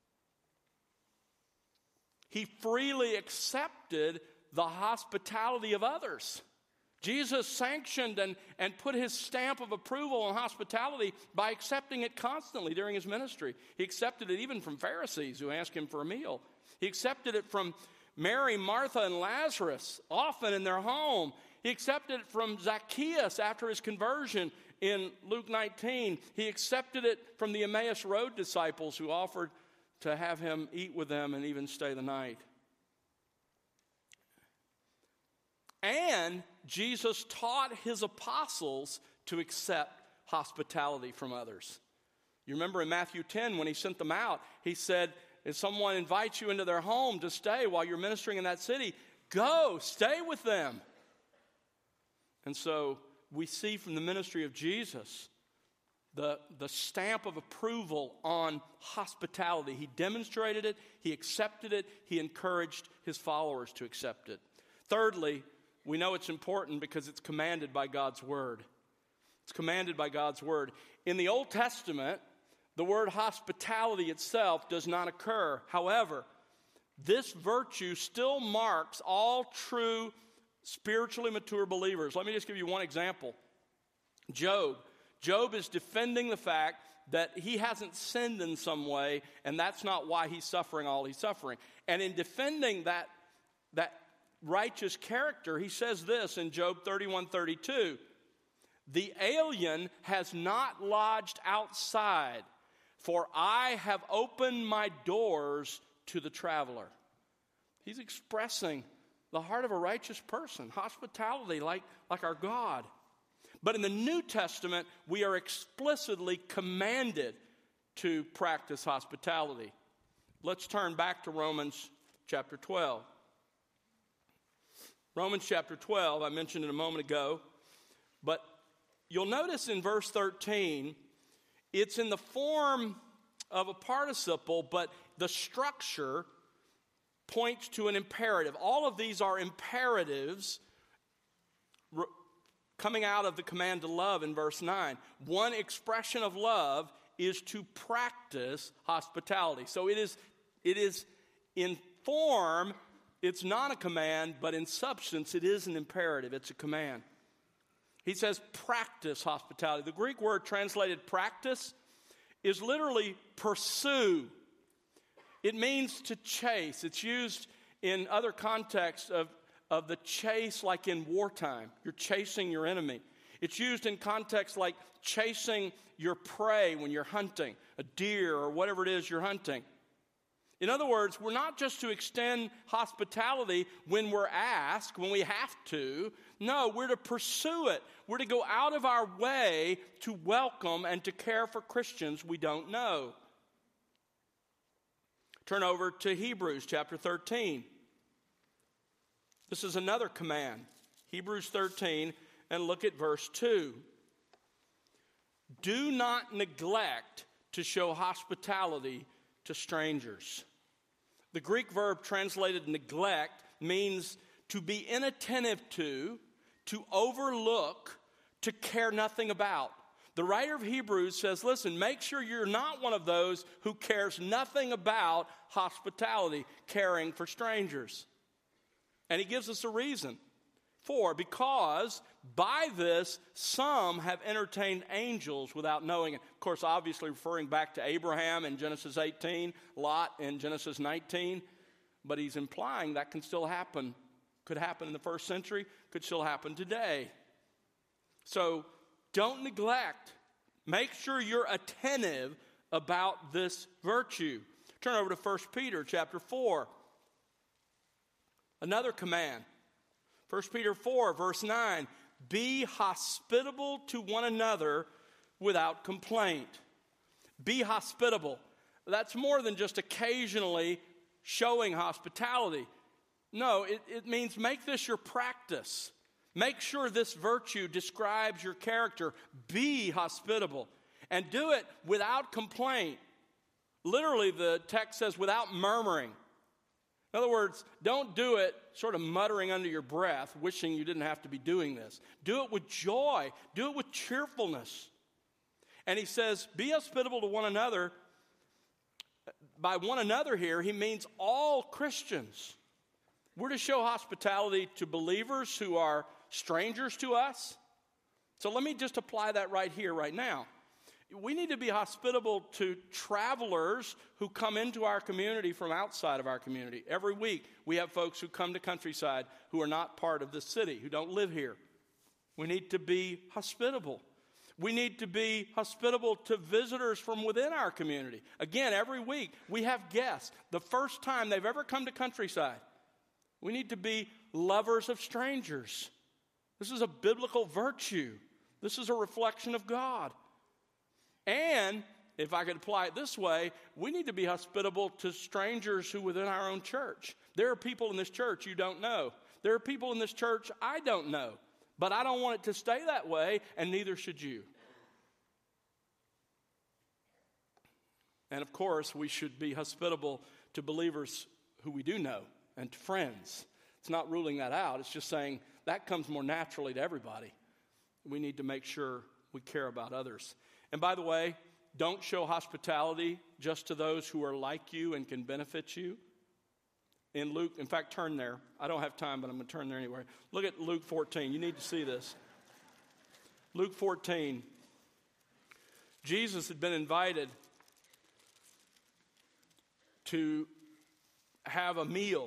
He freely accepted the hospitality of others. Jesus sanctioned and, and put his stamp of approval on hospitality by accepting it constantly during his ministry. He accepted it even from Pharisees who asked him for a meal. He accepted it from Mary, Martha, and Lazarus, often in their home. He accepted it from Zacchaeus after his conversion in Luke nineteen. He accepted it from the Emmaus Road disciples who offered to have him eat with them and even stay the night. And Jesus taught his apostles to accept hospitality from others. You remember in Matthew ten when he sent them out, he said, if someone invites you into their home to stay while you're ministering in that city, go, stay with them. And so we see from the ministry of Jesus the, the stamp of approval on hospitality. He demonstrated it, he accepted it, he encouraged his followers to accept it. Thirdly, we know it's important because it's commanded by God's word. It's commanded by God's word. In the Old Testament, the word hospitality itself does not occur. However, this virtue still marks all true spiritually mature believers. Let me just give you one example. Job. Job is defending the fact that he hasn't sinned in some way, and that's not why he's suffering all he's suffering. And in defending that, that righteous character, he says this in Job thirty-one thirty-two. The alien has not lodged outside, for I have opened my doors to the traveler. He's expressing the heart of a righteous person, hospitality like, like our God. But in the New Testament, we are explicitly commanded to practice hospitality. Let's turn back to Romans chapter twelve. Romans chapter twelve, I mentioned it a moment ago, but you'll notice in verse thirteen, it's in the form of a participle, but the structure points to an imperative. All of these are imperatives re- coming out of the command to love in verse nine. One expression of love is to practice hospitality. So it is, it is in form, it's not a command, but in substance, it is an imperative. It's a command. He says practice hospitality. The Greek word translated practice is literally pursue. It means to chase. It's used in other contexts of, of the chase, like in wartime. You're chasing your enemy. It's used in contexts like chasing your prey when you're hunting, a deer or whatever it is you're hunting. In other words, we're not just to extend hospitality when we're asked, when we have to. No, we're to pursue it. We're to go out of our way to welcome and to care for Christians we don't know. Turn over to Hebrews chapter thirteen. This is another command. Hebrews thirteen, and look at verse two. Do not neglect to show hospitality to strangers. The Greek verb translated neglect means to be inattentive to, to overlook, to care nothing about. The writer of Hebrews says, listen, make sure you're not one of those who cares nothing about hospitality, caring for strangers. And he gives us a reason. For, because by this some have entertained angels without knowing it. Of course, obviously referring back to Abraham in Genesis eighteen, Lot in Genesis nineteen. But he's implying that can still happen. Could happen in the first century, could still happen today. So, don't neglect. Make sure you're attentive about this virtue. Turn over to First Peter chapter four. Another command. First Peter four, verse nine. Be hospitable to one another without complaint. Be hospitable. That's more than just occasionally showing hospitality. No, it, it means make this your practice. Make sure this virtue describes your character. Be hospitable. And do it without complaint. Literally, the text says without murmuring. In other words, don't do it sort of muttering under your breath, wishing you didn't have to be doing this. Do it with joy. Do it with cheerfulness. And he says, be hospitable to one another. By one another here, he means all Christians. We're to show hospitality to believers who are strangers to us. So let me just apply that right here, right now. We need to be hospitable to travelers who come into our community from outside of our community. Every week, we have folks who come to Countryside who are not part of the city, who don't live here. We need to be hospitable. We need to be hospitable to visitors from within our community. Again, every week, we have guests. The first time they've ever come to Countryside. We need to be lovers of strangers. This is a biblical virtue. This is a reflection of God. And, if I could apply it this way, we need to be hospitable to strangers who within our own church. There are people in this church you don't know. There are people in this church I don't know. But I don't want it to stay that way, and neither should you. And of course, we should be hospitable to believers who we do know and to friends. It's not ruling that out. It's just saying that comes more naturally to everybody. We need to make sure we care about others. And by the way, don't show hospitality just to those who are like you and can benefit you. In Luke, in fact, turn there. I don't have time, but I'm going to turn there anyway. Look at Luke fourteen. You need to see this. Luke fourteen. Jesus had been invited to have a meal.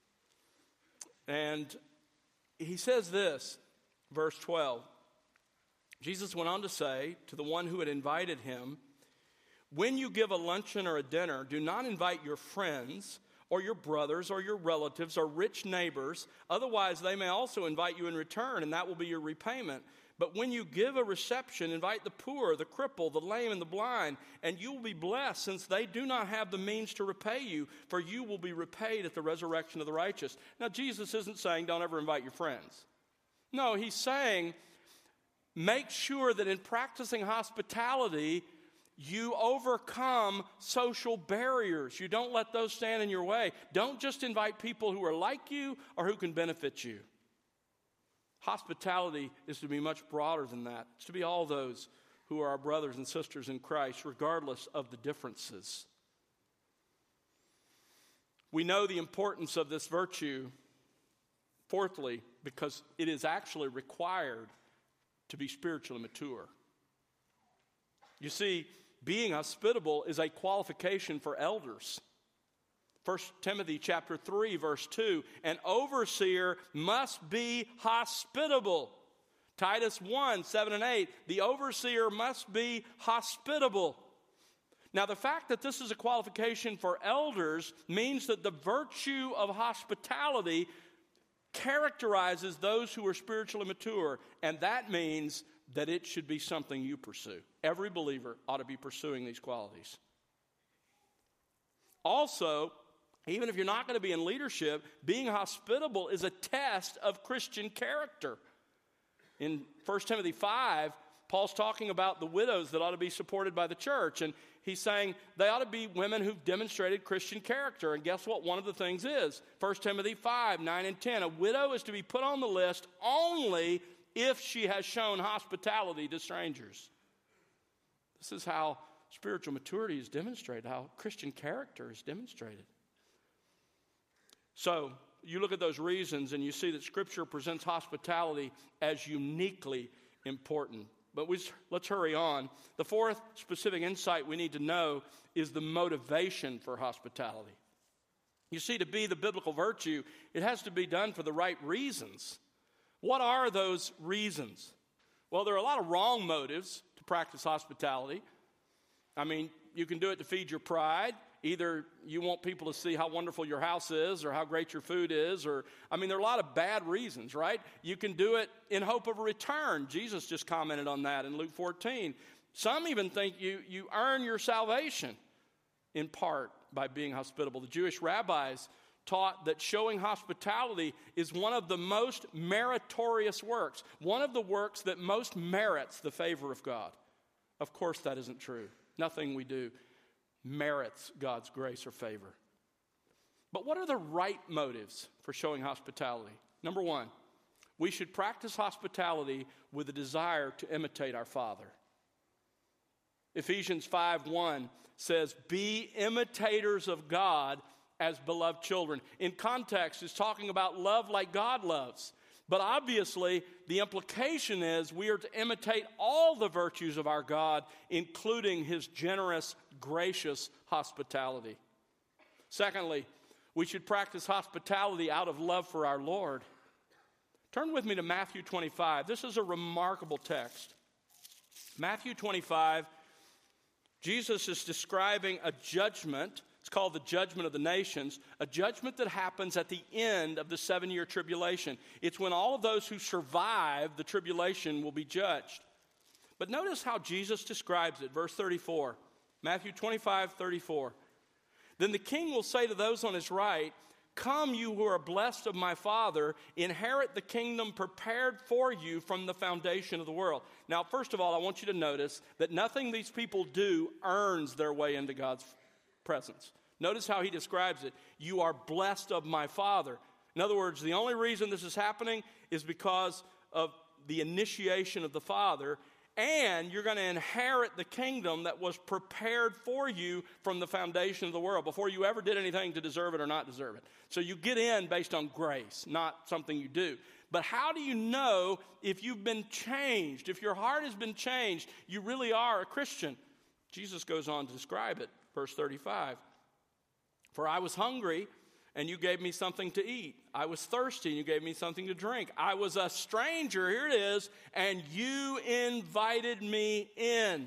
And he says this, verse twelve. Jesus went on to say to the one who had invited him, when you give a luncheon or a dinner, do not invite your friends or your brothers or your relatives or rich neighbors. Otherwise, they may also invite you in return, and that will be your repayment. But when you give a reception, invite the poor, the crippled, the lame, and the blind, and you will be blessed, since they do not have the means to repay you, for you will be repaid at the resurrection of the righteous. Now, Jesus isn't saying don't ever invite your friends. No, he's saying make sure that in practicing hospitality, you overcome social barriers. You don't let those stand in your way. Don't just invite people who are like you or who can benefit you. Hospitality is to be much broader than that. It's to be all those who are our brothers and sisters in Christ, regardless of the differences. We know the importance of this virtue, fourthly, because it is actually required to be spiritually mature. You see, being hospitable is a qualification for elders. First Timothy chapter three, verse two, an overseer must be hospitable. Titus one, seven and eight, the overseer must be hospitable. Now, the fact that this is a qualification for elders means that the virtue of hospitality characterizes those who are spiritually mature, and that means that it should be something you pursue. Every believer ought to be pursuing these qualities. Also, even if you're not going to be in leadership, being hospitable is a test of Christian character. In First Timothy five, Paul's talking about the widows that ought to be supported by the church, and he's saying they ought to be women who've demonstrated Christian character. And guess what one of the things is? First Timothy five, nine and ten. A widow is to be put on the list only if she has shown hospitality to strangers. This is how spiritual maturity is demonstrated, how Christian character is demonstrated. So, you look at those reasons and you see that Scripture presents hospitality as uniquely important. But we, let's hurry on. The fourth specific insight we need to know is the motivation for hospitality. You see, to be the biblical virtue, it has to be done for the right reasons. What are those reasons? Well, there are a lot of wrong motives to practice hospitality. I mean, you can do it to feed your pride. Either you want people to see how wonderful your house is or how great your food is, or, I mean, there are a lot of bad reasons, right? You can do it in hope of a return. Jesus just commented on that in Luke fourteen. Some even think you, you earn your salvation in part by being hospitable. The Jewish rabbis taught that showing hospitality is one of the most meritorious works, one of the works that most merits the favor of God. Of course, that isn't true. Nothing we do merits God's grace or favor. But what are the right motives for showing hospitality? Number one, we should practice hospitality with a desire to imitate our Father. Ephesians five one says, be imitators of God as beloved children. In context, it's talking about love like God loves. But obviously, the implication is we are to imitate all the virtues of our God, including his generous, gracious hospitality. Secondly, we should practice hospitality out of love for our Lord. Turn with me to Matthew twenty-five. This is a remarkable text. Matthew twenty-five, Jesus is describing a judgment. It's called the judgment of the nations, a judgment that happens at the end of the seven-year tribulation. It's when all of those who survive the tribulation will be judged. But notice how Jesus describes it, verse thirty-four, Matthew twenty-five, thirty-four. Then the king will say to those on his right, come, you who are blessed of my Father, inherit the kingdom prepared for you from the foundation of the world. Now, first of all, I want you to notice that nothing these people do earns their way into God's presence. Notice how he describes it. You are blessed of my Father. In other words, the only reason this is happening is because of the initiation of the Father, and you're going to inherit the kingdom that was prepared for you from the foundation of the world, before you ever did anything to deserve it or not deserve it. So you get in based on grace, not something you do. But how do you know if you've been changed? If your heart has been changed, you really are a Christian. Jesus goes on to describe it. Verse thirty-five, for I was hungry, and you gave me something to eat. I was thirsty, and you gave me something to drink. I was a stranger, here it is, and you invited me in.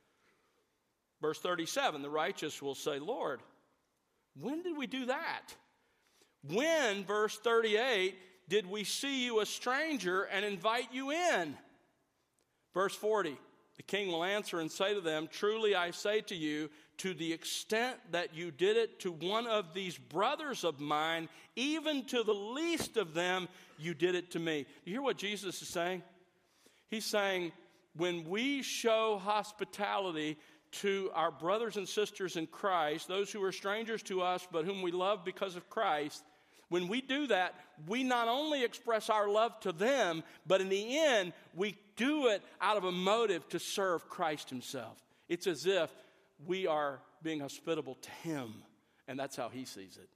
Verse thirty-seven, the righteous will say, Lord, when did we do that? When, verse thirty-eight, did we see you a stranger and invite you in? Verse forty, the king will answer and say to them, truly I say to you, to the extent that you did it to one of these brothers of mine, even to the least of them, you did it to me. You hear what Jesus is saying? He's saying, when we show hospitality to our brothers and sisters in Christ, those who are strangers to us but whom we love because of Christ, when we do that, we not only express our love to them, but in the end, we do it out of a motive to serve Christ himself. It's as if we are being hospitable to him, and that's how he sees it.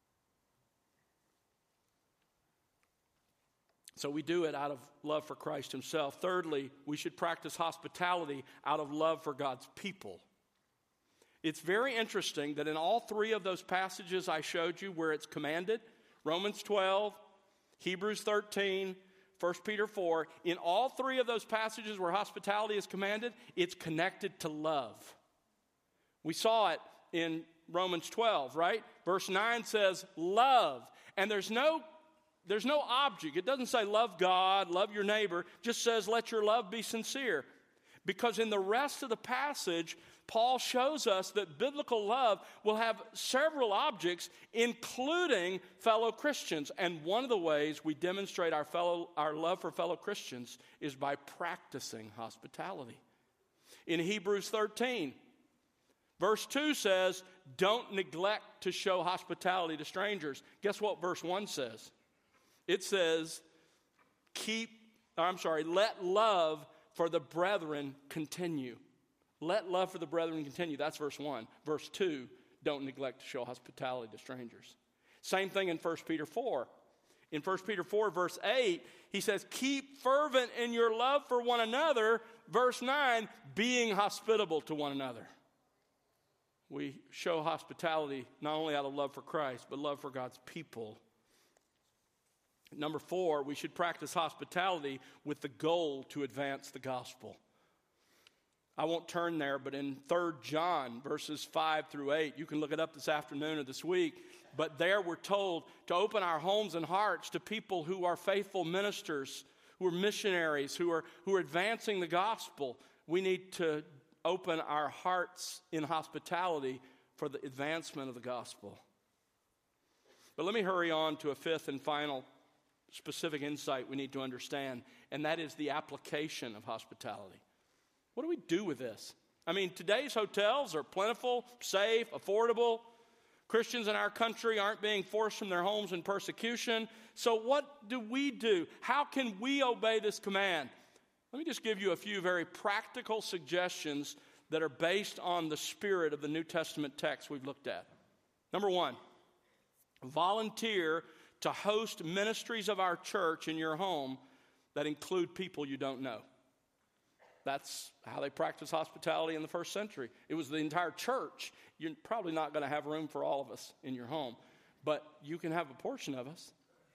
So we do it out of love for Christ himself. Thirdly, we should practice hospitality out of love for God's people. It's very interesting that in all three of those passages I showed you where it's commanded, Romans twelve, Hebrews thirteen, First Peter four, in all three of those passages where hospitality is commanded, it's connected to love. We saw it in Romans twelve, right? Verse nine says love, and there's no there's no object. It doesn't say love God, love your neighbor. It just says let your love be sincere. Because in the rest of the passage, Paul shows us that biblical love will have several objects, including fellow Christians. And one of the ways we demonstrate our fellow our love for fellow Christians is by practicing hospitality. In Hebrews thirteen, verse two says, don't neglect to show hospitality to strangers. Guess what verse one says? It says, keep, I'm sorry, let love for the brethren continue. Let love for the brethren continue. That's verse one. Verse two, don't neglect to show hospitality to strangers. Same thing in First Peter four. In First Peter four, verse eight, he says, keep fervent in your love for one another. Verse nine, being hospitable to one another. We show hospitality not only out of love for Christ, but love for God's people. Number four, we should practice hospitality with the goal to advance the gospel. I won't turn there, but in Third John, verses five through eight, you can look it up this afternoon or this week, but there we're told to open our homes and hearts to people who are faithful ministers, who are missionaries, who are, who are advancing the gospel. We need to open our hearts in hospitality for the advancement of the gospel. But let me hurry on to a fifth and final specific insight we need to understand, and that is the application of hospitality. What do we do with this? I mean, today's hotels are plentiful, safe, affordable. Christians in our country aren't being forced from their homes in persecution. So what do we do? How can we obey this command? Let me just give you a few very practical suggestions that are based on the spirit of the New Testament text we've looked at. Number one, volunteer to host ministries of our church in your home that include people you don't know. That's how they practiced hospitality in the first century. It was the entire church. You're probably not going to have room for all of us in your home, but you can have a portion of us.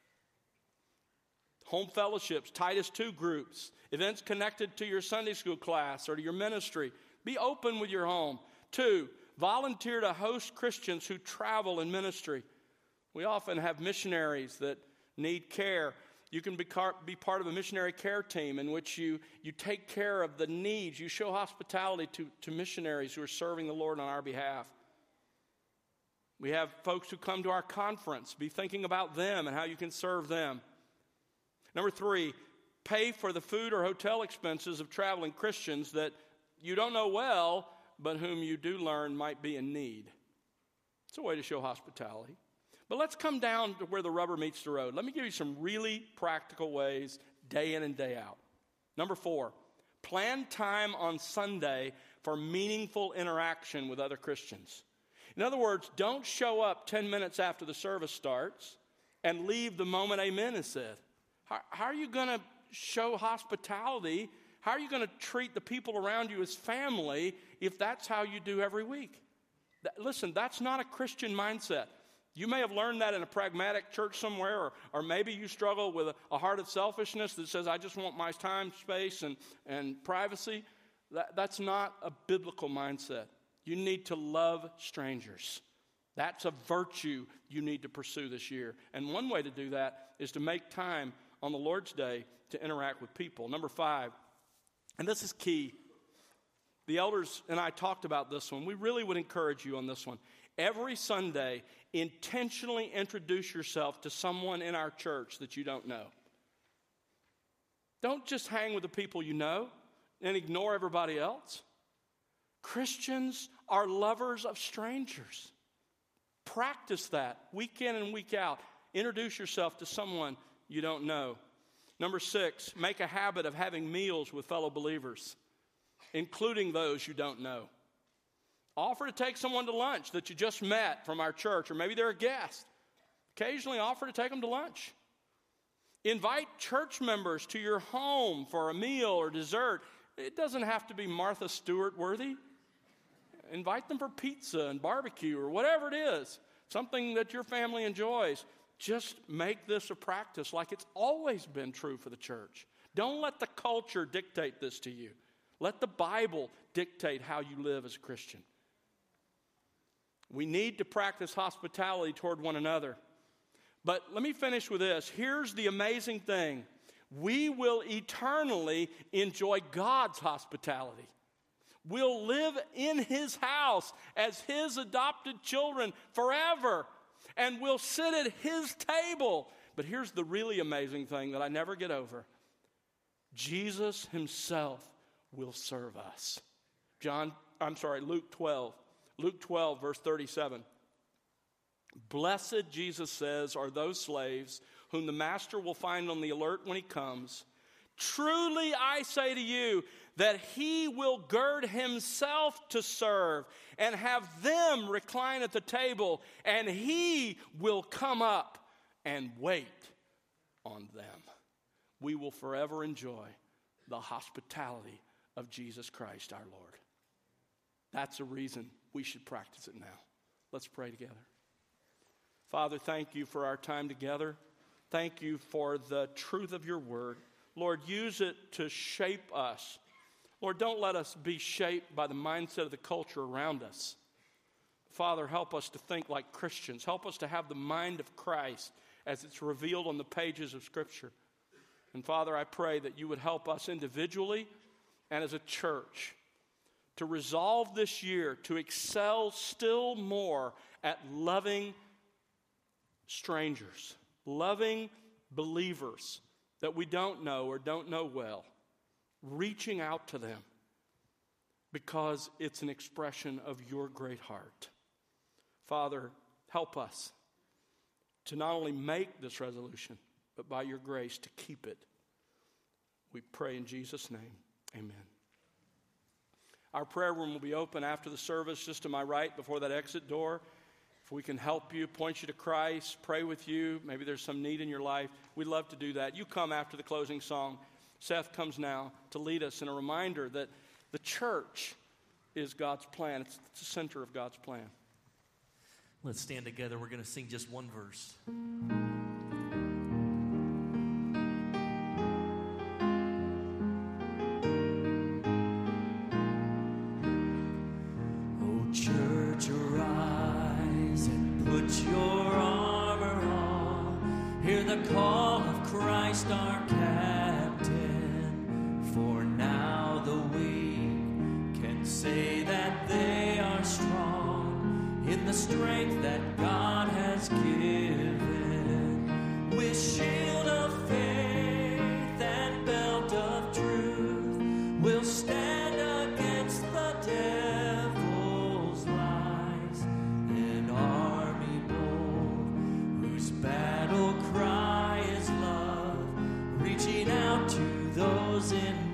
Home fellowships, Titus two groups, events connected to your Sunday school class or to your ministry. Be open with your home. Two, volunteer to host Christians who travel in ministry. We often have missionaries that need care. You can be, car- be part of a missionary care team in which you, you take care of the needs. You show hospitality to, to missionaries who are serving the Lord on our behalf. We have folks who come to our conference. Be thinking about them and how you can serve them. Number three, pay for the food or hotel expenses of traveling Christians that you don't know well, but whom you do learn might be in need. It's a way to show hospitality. But let's come down to where the rubber meets the road. Let me give you some really practical ways, day in and day out. Number four, plan time on Sunday for meaningful interaction with other Christians. In other words, don't show up ten minutes after the service starts and leave the moment amen is said. How, how are you going to show hospitality? How are you going to treat the people around you as family if that's how you do every week? That, listen, that's not a Christian mindset. You may have learned that in a pragmatic church somewhere, or, or maybe you struggle with a, a heart of selfishness that says, I just want my time, space, and, and privacy. That, that's not a biblical mindset. You need to love strangers. That's a virtue you need to pursue this year. And one way to do that is to make time on the Lord's Day to interact with people. Number five, and this is key. The elders and I talked about this one. We really would encourage you on this one. Every Sunday, intentionally introduce yourself to someone in our church that you don't know. Don't just hang with the people you know and ignore everybody else. Christians are lovers of strangers. Practice that week in and week out. Introduce yourself to someone you don't know. Number six, make a habit of having meals with fellow believers, including those you don't know. Offer to take someone to lunch that you just met from our church, or maybe they're a guest. Occasionally offer to take them to lunch. Invite church members to your home for a meal or dessert. It doesn't have to be Martha Stewart worthy. Invite them for pizza and barbecue or whatever it is, something that your family enjoys. Just make this a practice like it's always been true for the church. Don't let the culture dictate this to you. Let the Bible dictate how you live as a Christian. We need to practice hospitality toward one another. But let me finish with this. Here's the amazing thing. We will eternally enjoy God's hospitality. We'll live in His house as His adopted children forever. And we'll sit at His table. But here's the really amazing thing that I never get over. Jesus Himself will serve us. John, I'm sorry, Luke twelve. Luke twelve, verse thirty-seven. Blessed, Jesus says, are those slaves whom the master will find on the alert when he comes. Truly I say to you that he will gird himself to serve and have them recline at the table, and he will come up and wait on them. We will forever enjoy the hospitality of Jesus Christ our Lord. That's a reason we should practice it now. Let's pray together. Father, thank you for our time together. Thank you for the truth of your word. Lord, use it to shape us. Lord, don't let us be shaped by the mindset of the culture around us. Father, help us to think like Christians. Help us to have the mind of Christ as it's revealed on the pages of Scripture. And Father, I pray that you would help us individually and as a church to resolve this year to excel still more at loving strangers, loving believers that we don't know or don't know well, reaching out to them because it's an expression of your great heart. Father, help us to not only make this resolution, but by your grace to keep it. We pray in Jesus' name. Amen. Our prayer room will be open after the service, just to my right before that exit door. If we can help you, point you to Christ, pray with you, maybe there's some need in your life, we'd love to do that. You come after the closing song. Seth comes now to lead us in a reminder that the church is God's plan. It's the center of God's plan. Let's stand together. We're going to sing just one verse. Oh, church, arise and put your armor on. Hear the call of Christ our captain. For now the weak can say that they are strong in the strength that God has given, with shield of faith and belt of truth, we'll stand against the devil's lies. An army bold, whose battle cry is love, reaching out to those in